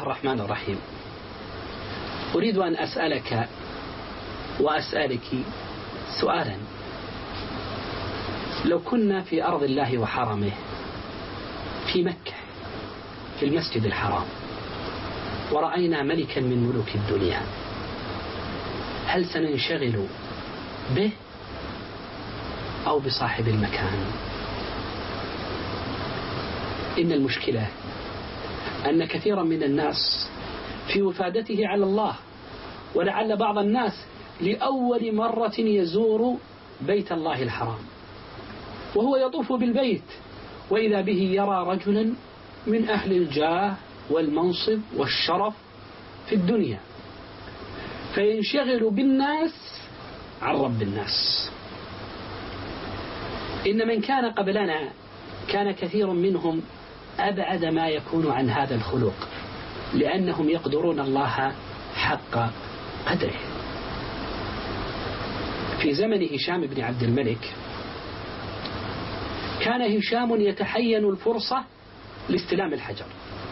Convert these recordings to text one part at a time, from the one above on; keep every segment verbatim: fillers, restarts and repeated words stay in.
الرحمن الرحيم. أريد أن أسألك وأسألك سؤالا. لو كنا في أرض الله وحرمه في مكة في المسجد الحرام ورأينا ملكا من ملوك الدنيا، هل سننشغل به أو بصاحب المكان؟ إن المشكلة أن كثيرا من الناس في وفادته على الله، ولعل بعض الناس لأول مرة يزور بيت الله الحرام وهو يطوف بالبيت، وإذا به يرى رجلا من أهل الجاه والمنصب والشرف في الدنيا، فينشغل بالناس عن رب الناس. إن من كان قبلنا كان كثير منهم أبعد ما يكون عن هذا الخلق، لأنهم يقدرون الله حق قدره. في زمن هشام بن عبد الملك كان هشام يتحين الفرصة لاستلام الحجر،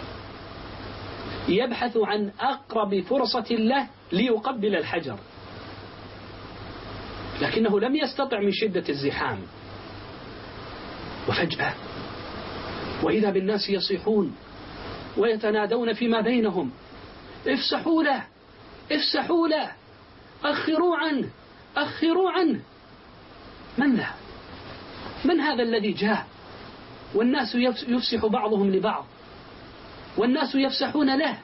يبحث عن أقرب فرصة له ليقبل الحجر، لكنه لم يستطع من شدة الزحام. وفجأة وإذا بالناس يصيحون ويتنادون فيما بينهم: افسحوا له افسحوا له، أخروا عنه أخروا عنه. من ذا؟ من هذا الذي جاء والناس يفسح بعضهم لبعض والناس يفسحون له،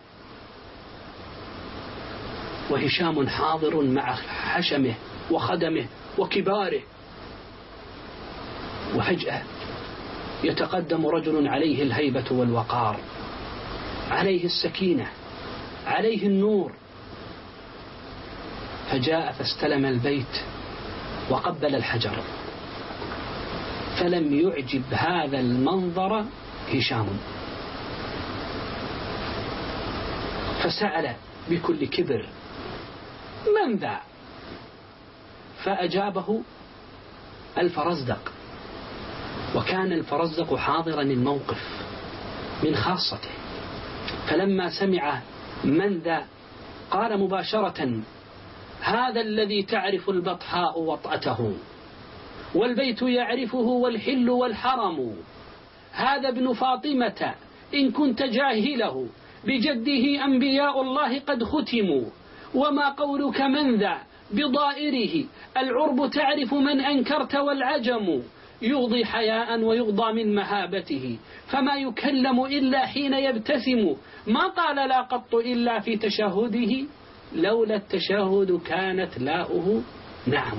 وهشام حاضر مع حشمه وخدمه وكباره؟ وفجأة يتقدم رجل عليه الهيبة والوقار، عليه السكينة، عليه النور، فجاء فاستلم البيت وقبل الحجر، فلم يعجب هذا المنظر هشام، فسأل بكل كبر: من ذا؟ فأجابه الفرزدق، وكان الفرزدق حاضرا الموقف من خاصته، فلما سمع من ذا قال مباشرة: هذا الذي تعرف البطحاء وطأته والبيت يعرفه والحل والحرم، هذا ابن فاطمة إن كنت جاهله، بجده أنبياء الله قد ختموا، وما قولك من ذا بضائره، العرب تعرف من أنكرت والعجم، يغضي حياء ويغضى من مهابته، فما يكلم إلا حين يبتسم، ما قال لا قط إلا في تشهده، لولا التشهد كانت لاؤه نعم.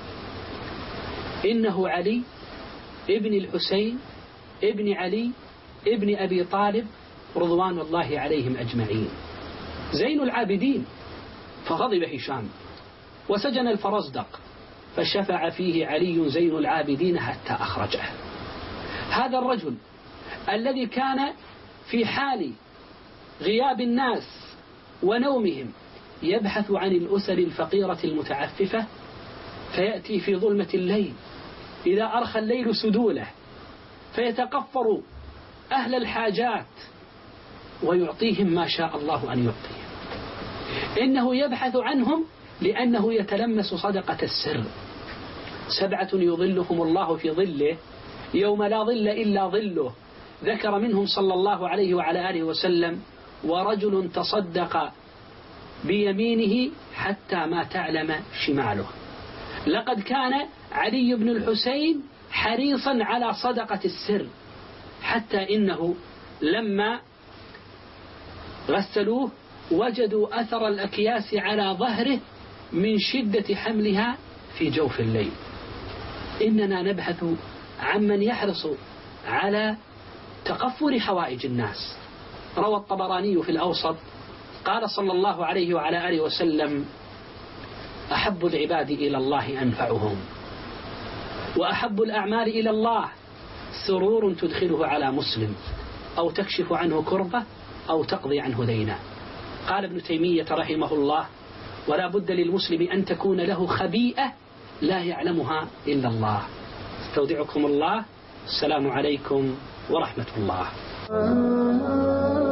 إنه علي ابن الحسين ابن علي ابن أبي طالب رضوان الله عليهم أجمعين، زين العابدين. فغضب هشام وسجن الفرزدق، فشفع فيه علي زين العابدين حتى أخرجه. هذا الرجل الذي كان في حال غياب الناس ونومهم يبحث عن الأسر الفقيرة المتعففة، فيأتي في ظلمة الليل إذا أرخى الليل سدوله فيتقفر أهل الحاجات ويعطيهم ما شاء الله أن يعطيهم. إنه يبحث عنهم لأنه يتلمس صدقة السر. سبعة يظلهم الله في ظله يوم لا ظل إلا ظله، ذكر منهم صلى الله عليه وعلى آله وسلم: ورجل تصدق بيمينه حتى ما تعلم شماله. لقد كان علي بن الحسين حريصا على صدقة السر، حتى إنه لما غسلوه وجدوا أثر الأكياس على ظهره من شدة حملها في جوف الليل. إننا نبحث عمن يحرص على تقفر حوائج الناس. روى الطبراني في الأوسط قال صلى الله عليه وعلى آله وسلم: أحب العباد إلى الله أنفعهم، وأحب الأعمال إلى الله سرور تدخله على مسلم، أو تكشف عنه كربة، أو تقضي عنه دينا. قال ابن تيمية رحمه الله: ولا بد للمسلم أن تكون له خبيئة لا يعلمها إلا الله. استودعكم الله، السلام عليكم ورحمة الله.